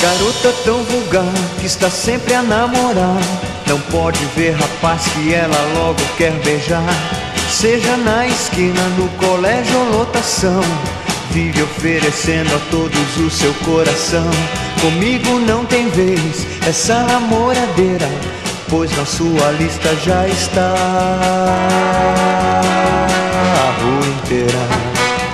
Garota tão vulgar que está sempre a namorar, não pode ver rapaz que ela logo quer beijar. Seja na esquina, no colégio ou lotação, vive oferecendo a todos o seu coração. Comigo não tem vez essa namoradeira, pois na sua lista já está a rua inteira.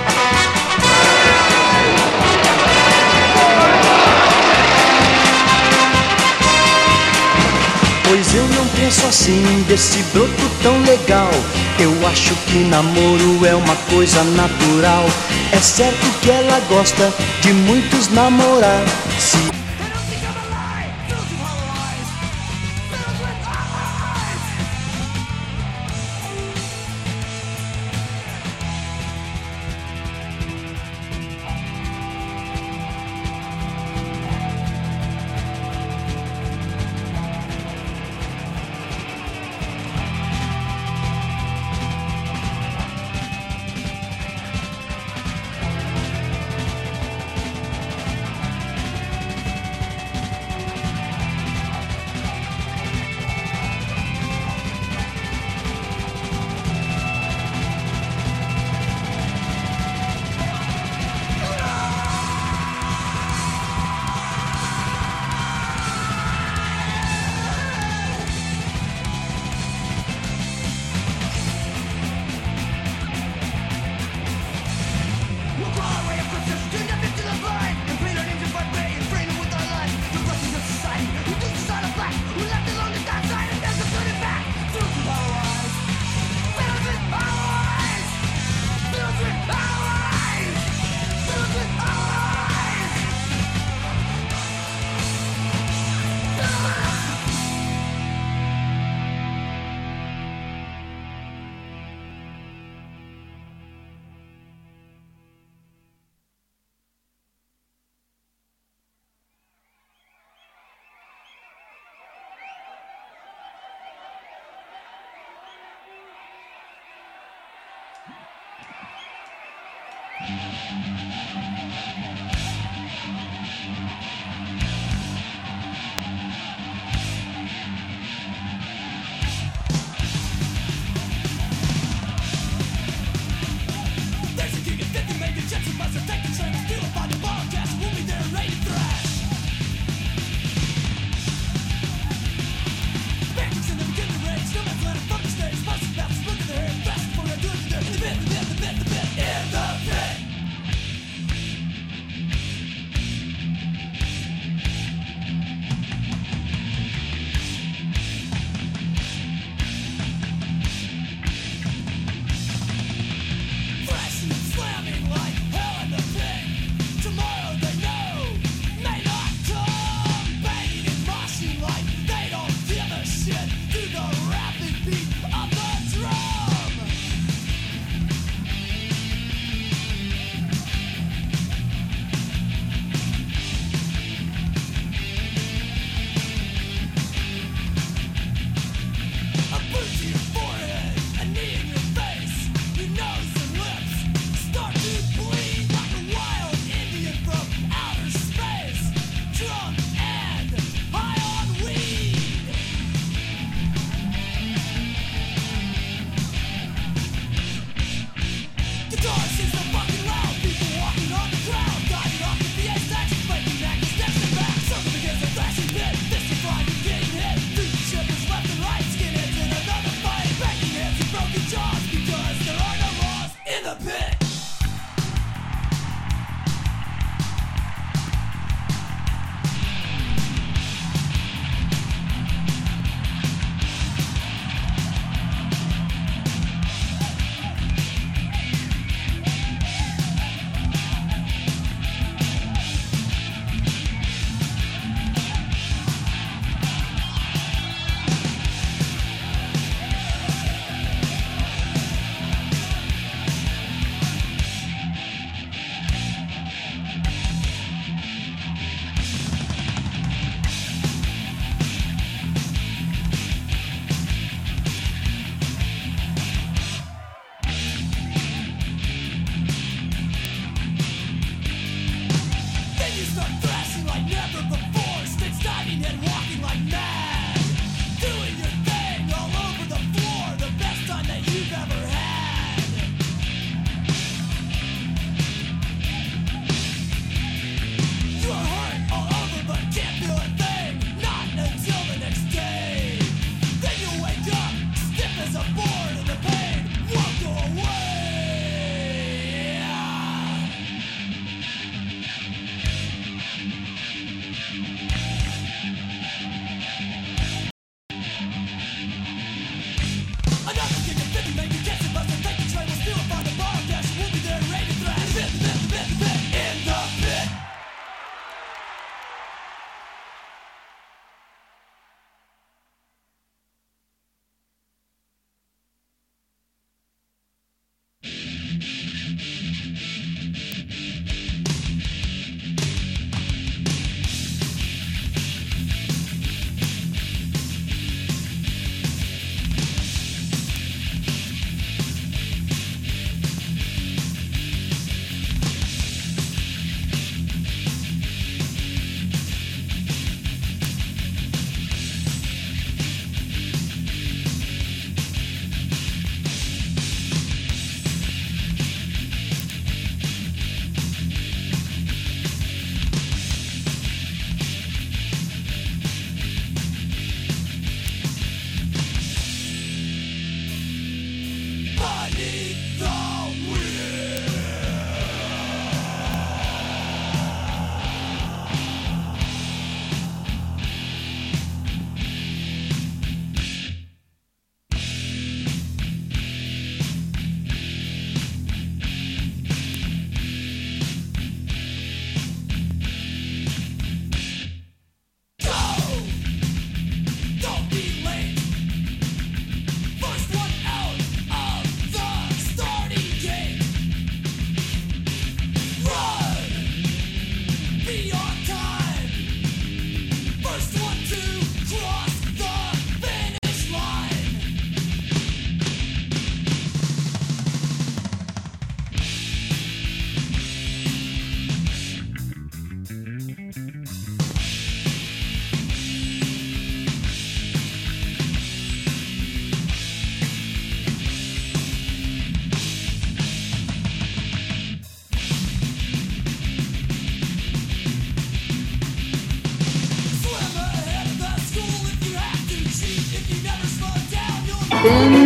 Pois eu não penso assim desse broto tão legal. Eu acho que namoro é uma coisa natural. É certo que ela gosta de muitos namorar.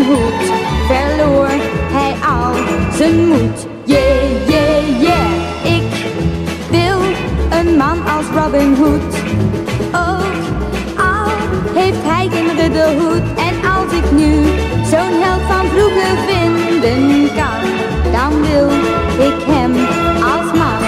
Hood verloor hij al zijn moed. Yeah, yeah, yeah, ik wil een man als Robin Hood. Ook al heeft hij geen ridderhoed. En als ik nu zo'n held van vroeger vinden kan, dan wil ik hem als man.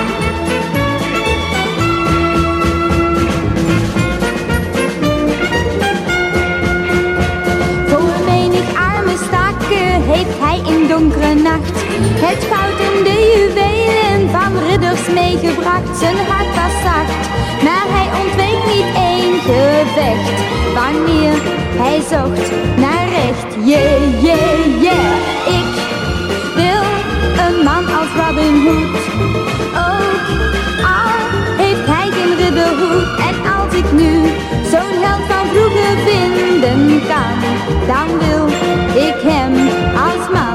Voor menig arme stakker heeft hij in donkere nacht het goud en de juwelen van ridders meegebracht. Zijn hart was zacht, maar hij ontweek niet één gevecht wanneer hij zocht naar recht. Yeah, yeah, yeah, ik wil een man als Robin Hood. Ook al heeft hij geen ridderhoed. En als ik nu zo'n held van vroeger vinden kan, dan wil ik hem als man.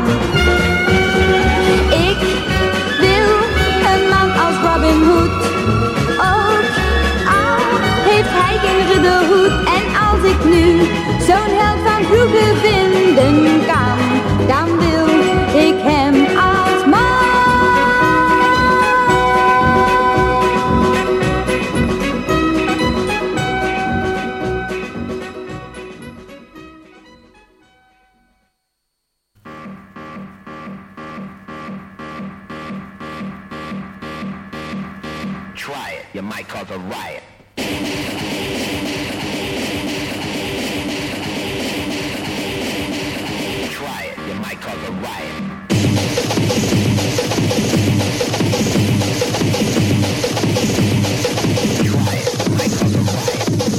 Ik wil een man als Robin Hood. Ook al heeft hij geen ridderhoed. En als ik nu zo'n held van vroeger vinden kan, dan wil ik hem als man. Try it, you might cause a riot. Try it, you might cause a riot. Try it, you might cause a riot.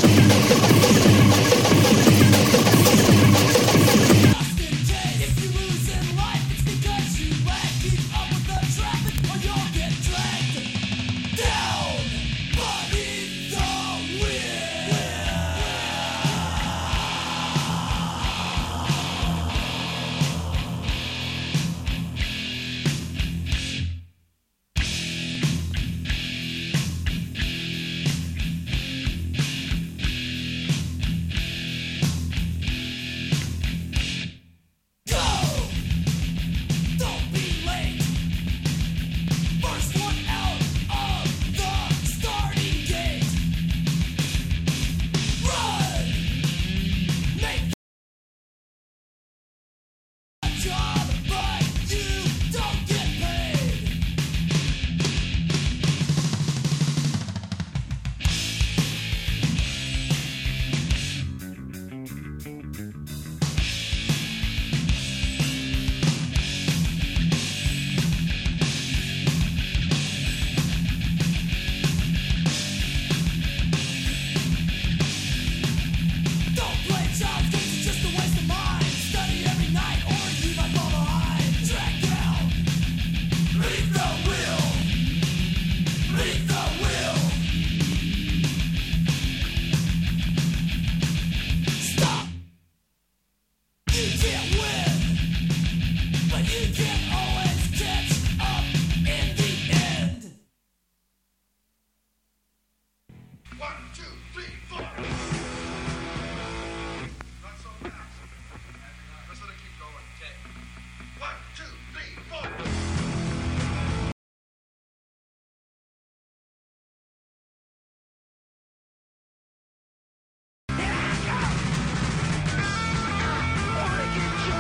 If you lose in life, it's because you lack keep up with the traffic, or you'll get dragged down beneath the wheel. Go! Don't be late. First one out of the starting gate. Run! Make a job, but you don't get paid. Don't play child's games, it's just a waste of mine. Study every night or you might fall behind. Track down, leave the wheel, leave the wheel. Stop. You can't win, but you can always catch up in the end. 1, 2, 3, 4. Not so fast. Let's let it keep going. Okay. 1, 2, 3, 4. Wanna get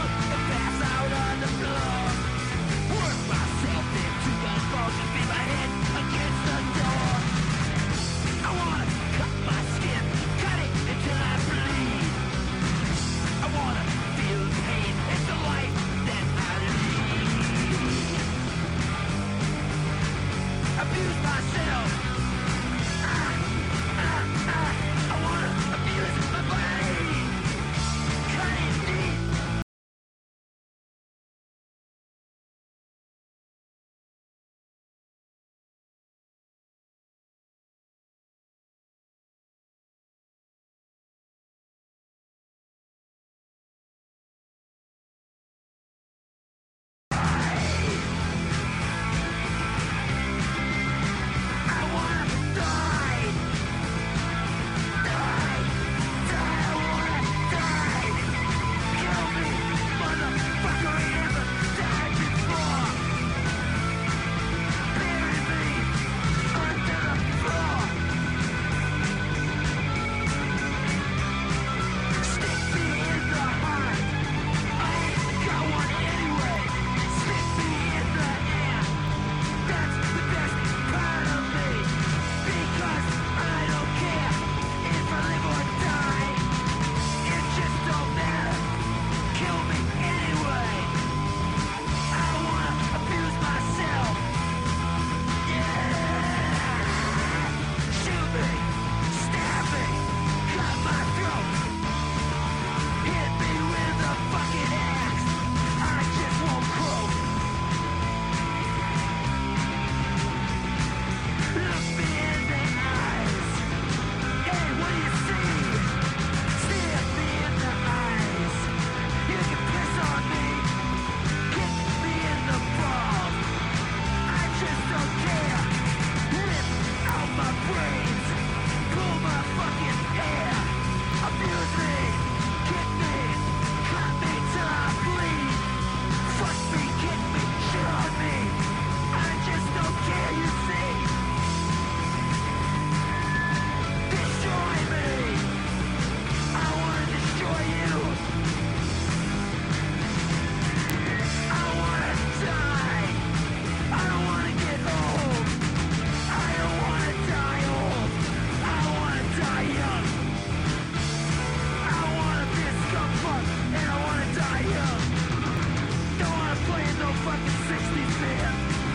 fucking 60s, man.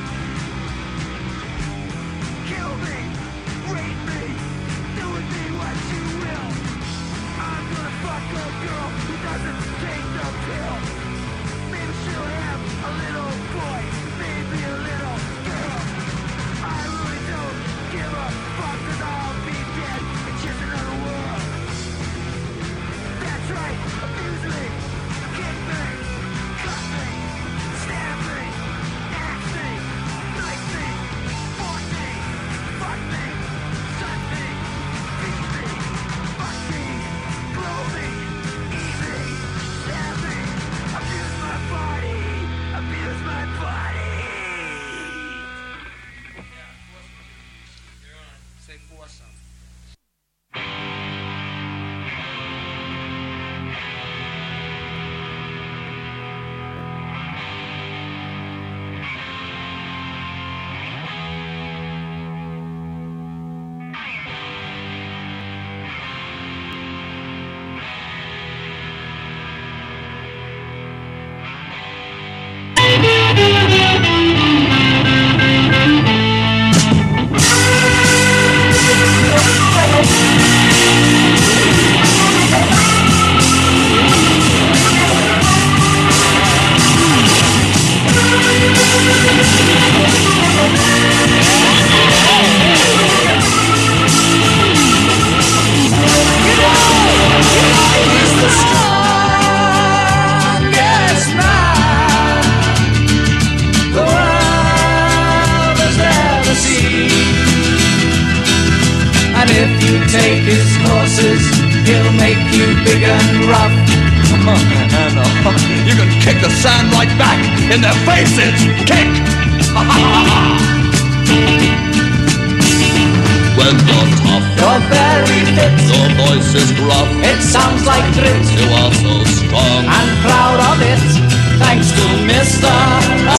Kill me, rape me, do with me what you will. I'm gonna fuck a girl who doesn't take the pill. Maybe she'll have a little boy, maybe a little girl. I really don't give a fuck, 'cause I'll be dead in just another world. That's right, abuse me, kick me, cut me, stab me, axe me, knife me, force me, fuck me, suck me, beat me, fuck me, blow me, eat me, stab me, abuse my body, abuse my body. You're on. Say foursome. And if you take his horses, he'll make you big and rough. And you can kick the sand right back in their faces. Kick! When you're tough, You're very fit, your voice is gruff. it sounds like grit, You are so strong. and proud of it, thanks to Mr.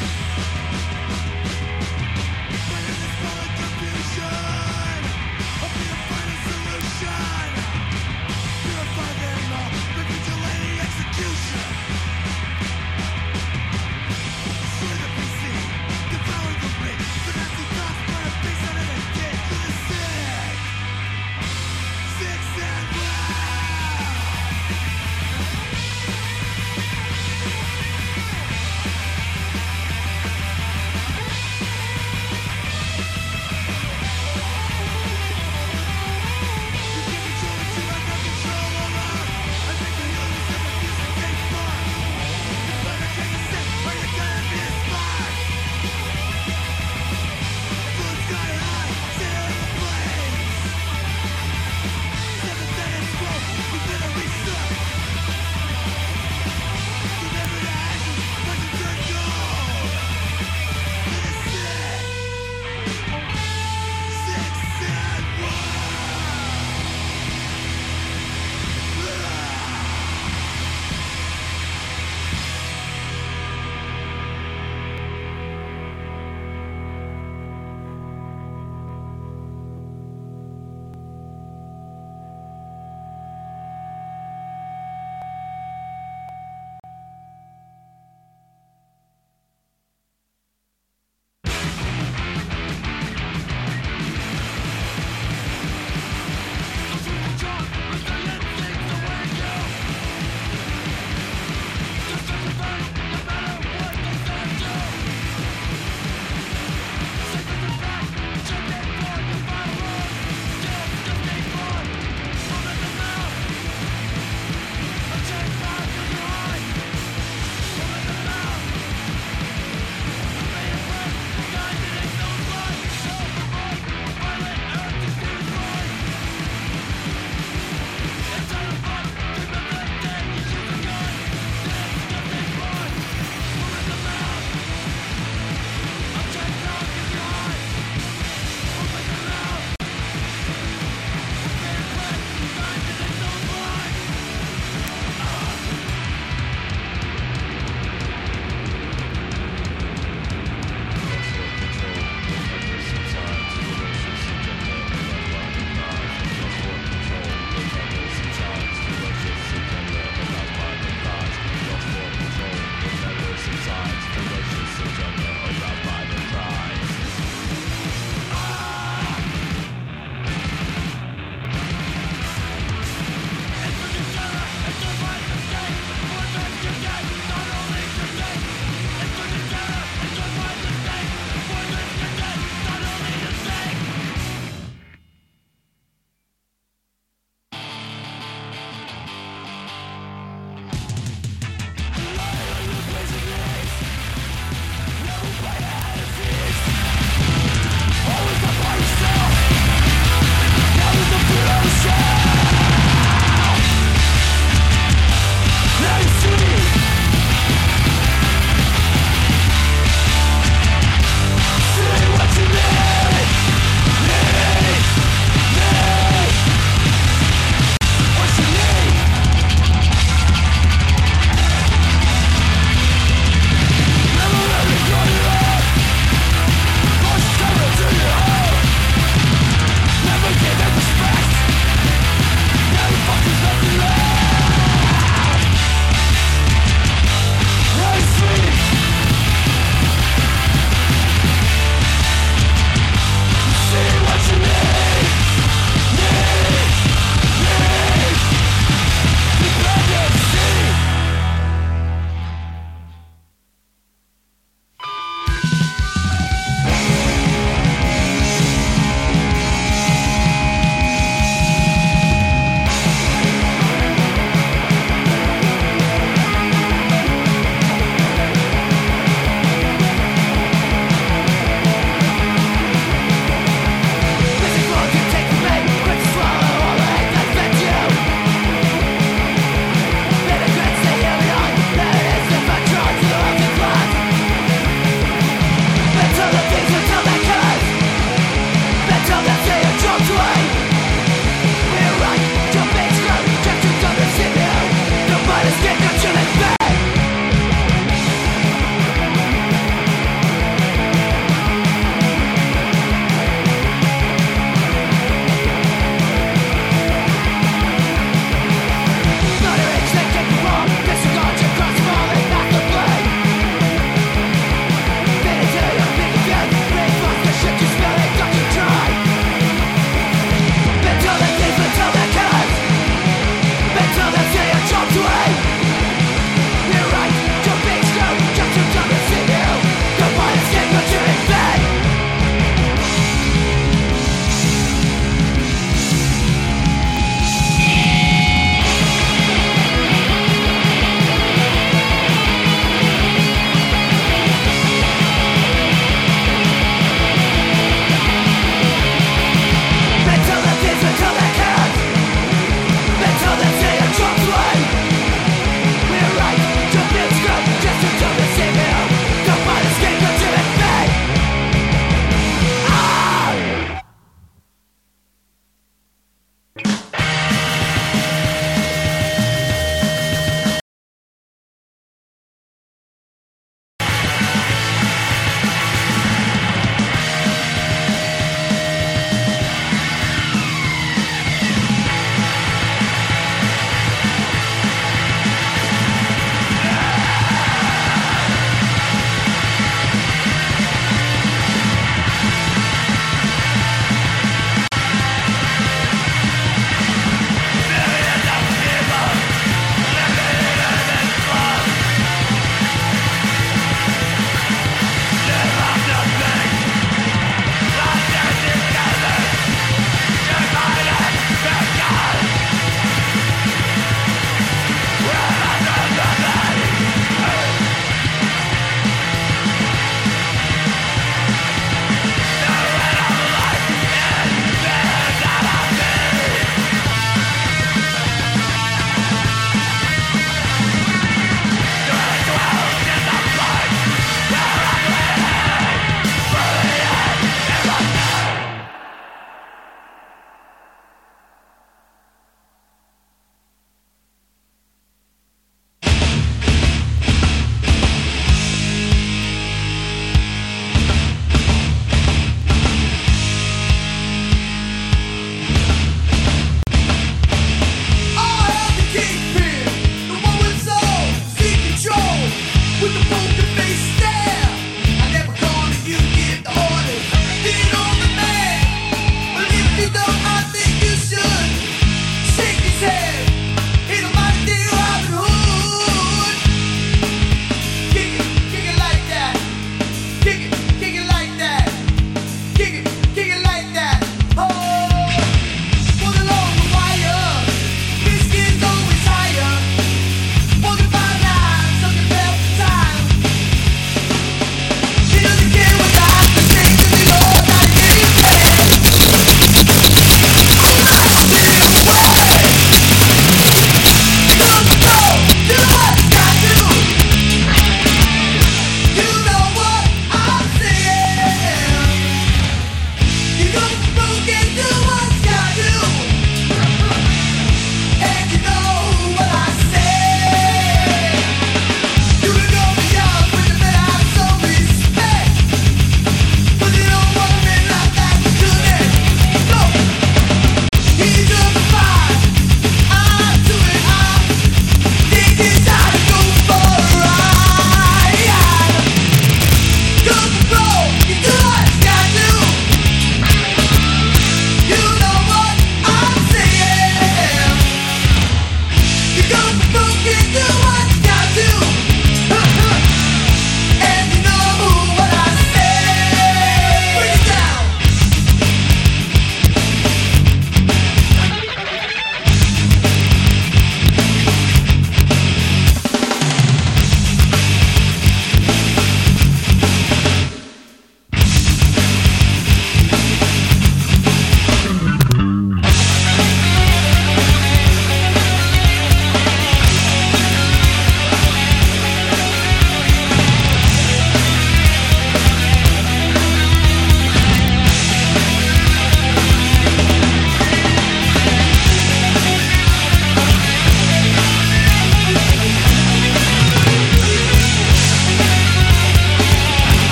Confusion.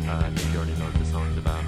I think you already know what the song's about.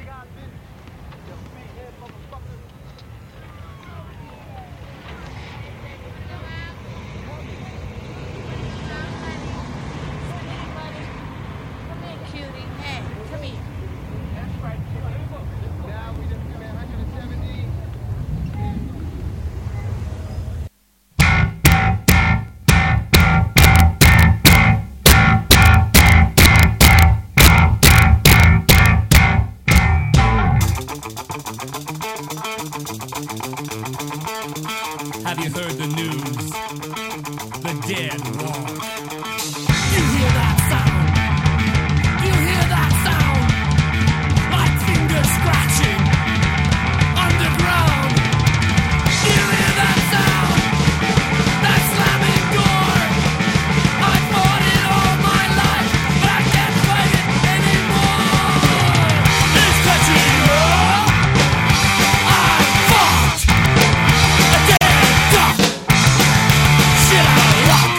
Have you heard the news? The dead walk. You hear that sound? You hear that sound? Like fingers scratching underground. You hear that sound? That slamming door. I fought it all my life, but I can't fight it anymore. It's catching up. I fought a dead duck. Shit out of luck.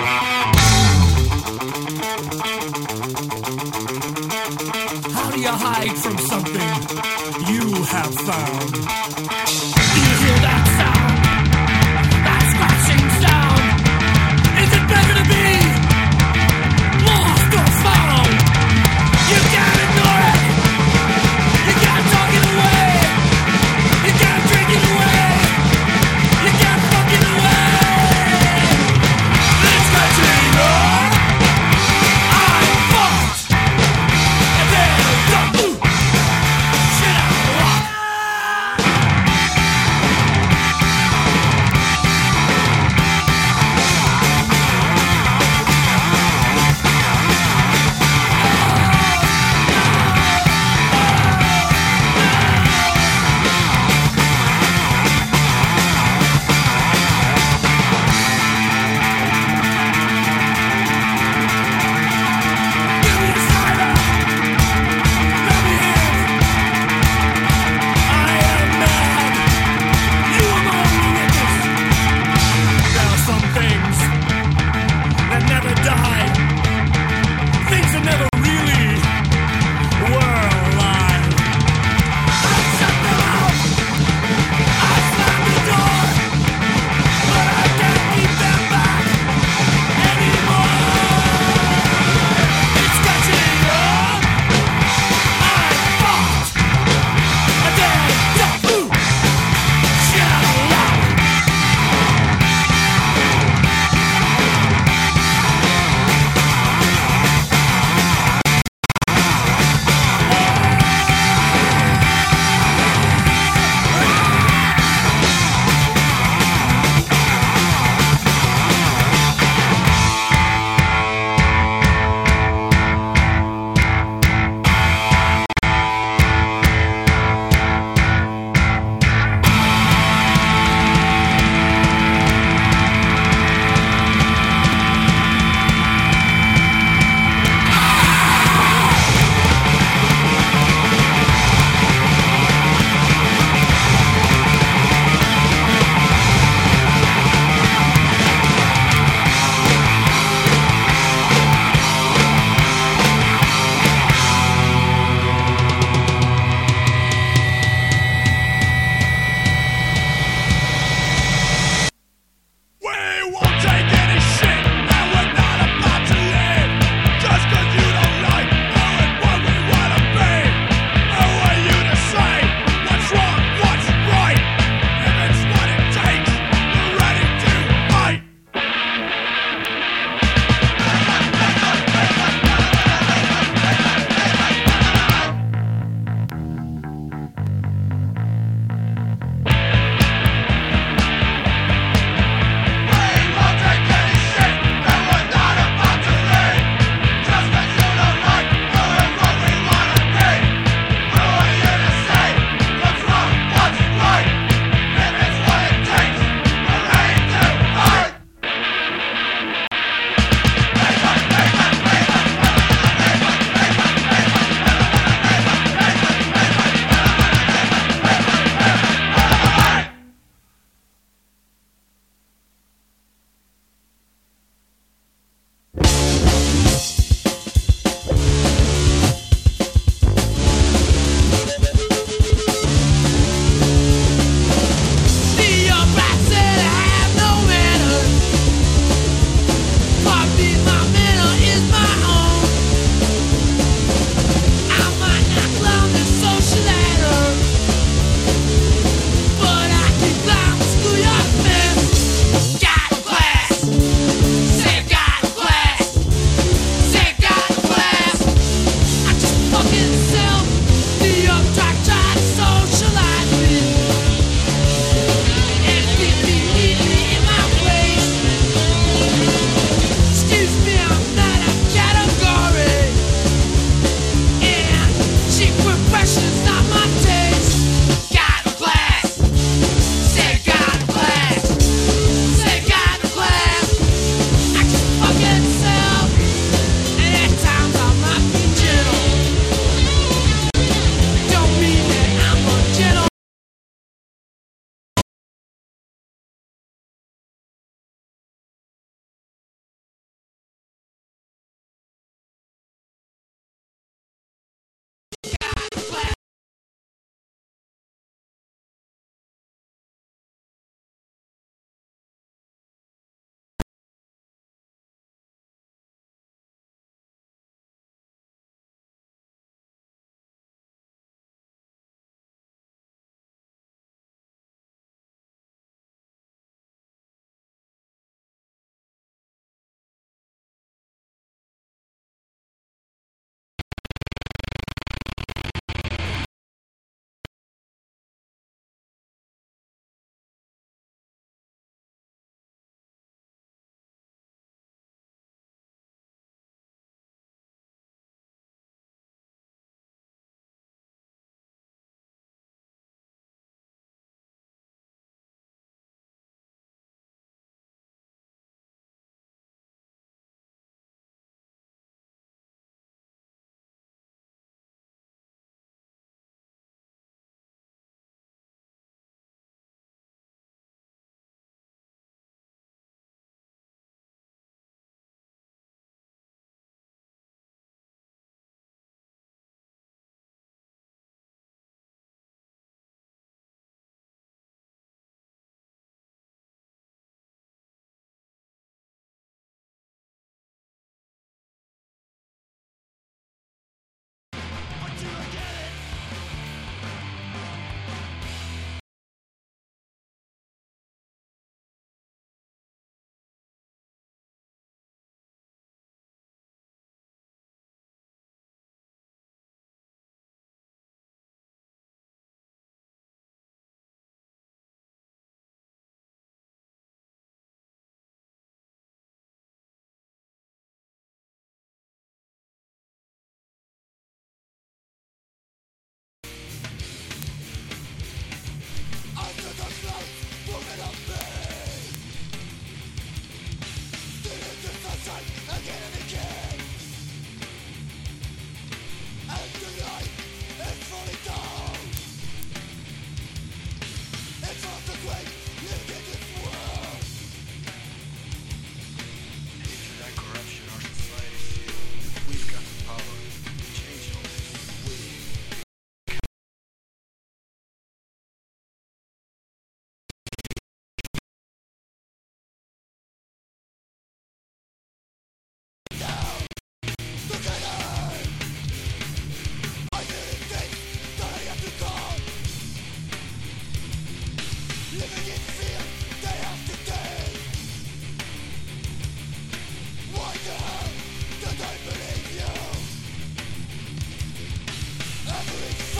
How do you hide from something you have found? Do you hear that sound? That scratching sound? Is it better to be lost or found? You can't ignore it. You can't talk it away. You can't drink it away. You can't fuck it away. It's catching up. I fought a dead duck. Shit out of luck.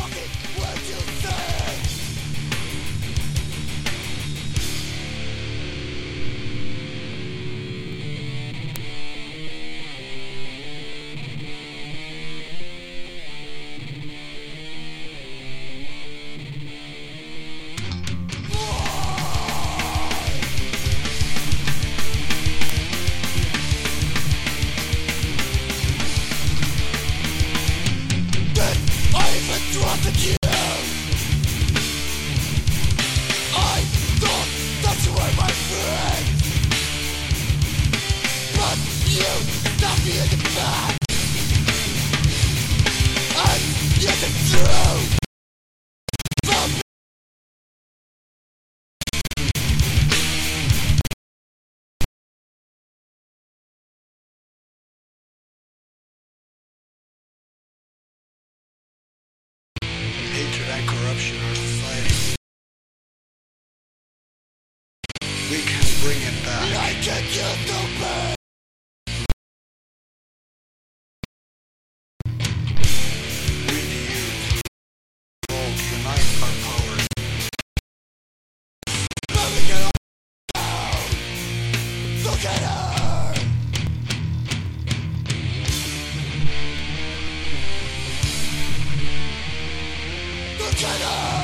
Hatred and corruption in our society. We can bring it back. I can use the pain. We need to all unite our powers. Look at her! Look at her!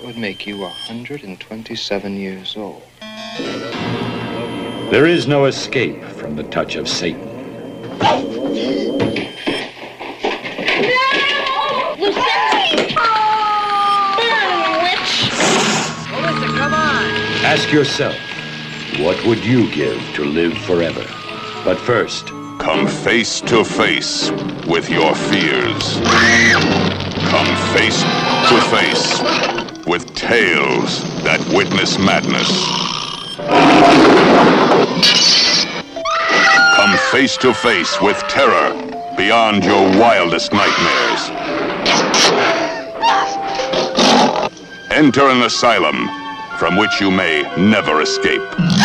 That would make you 127 years old. There is no escape from the touch of Satan. Ask yourself, what would you give to live forever? But first, come face to face with your fears. Come face to face with tales that witness madness. Come face to face with terror beyond your wildest nightmares. Enter an asylum from which you may never escape.